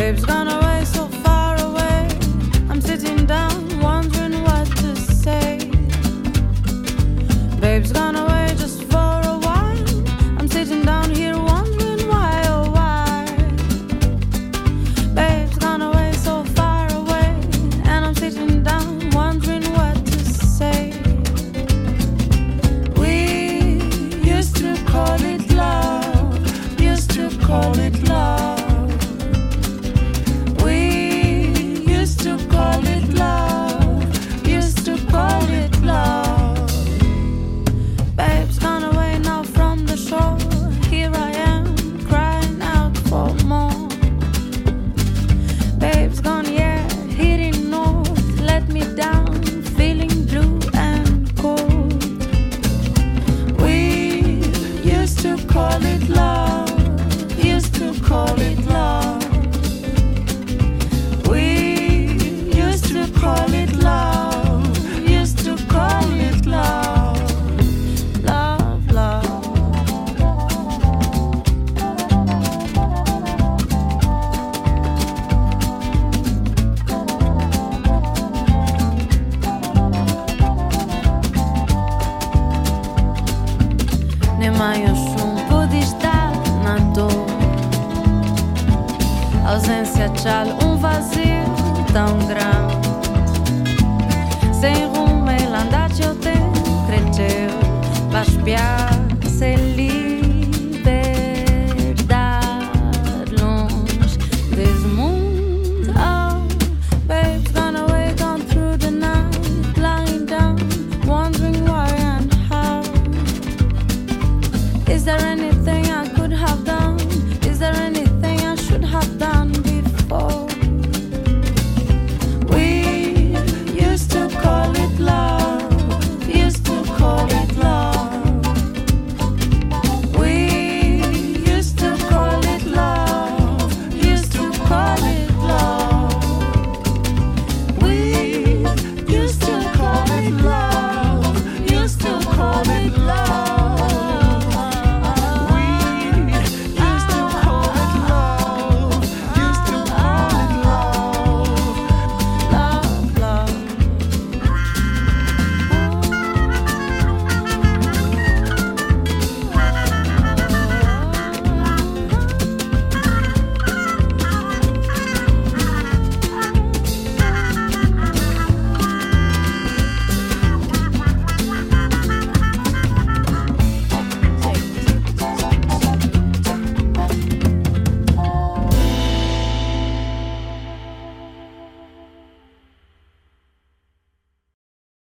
Babe's gone away so far away. I'm sitting down wondering what to say. Babe's gone away just for a while. I'm sitting down here wondering why, oh why. Babe's gone away so far away, and I'm sitting down wondering what to say. We used to call it love, used to call it love. Ausência tchal, vazio tão grande. Sem rumo, ele andar, eu tenho, cresceu, vai espiar.